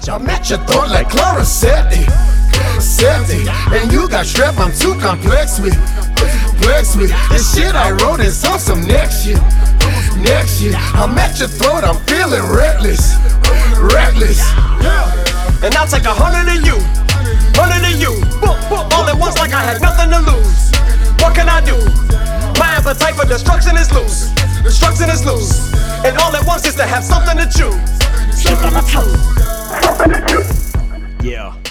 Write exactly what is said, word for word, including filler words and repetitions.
I'm at your throat like Chlorosetti, Setti. And you got strep, I'm too complex with, complex with. This shit I wrote is on some next shit, next shit. I'm at your throat, I'm feeling reckless, reckless. And I'll take a hundred of you, hundred of you, boop, boop, all at once like I had nothing to lose. What can I do? My appetite for destruction is loose, destruction is loose. And all at once is to have something to chew. Something to chew. Yeah.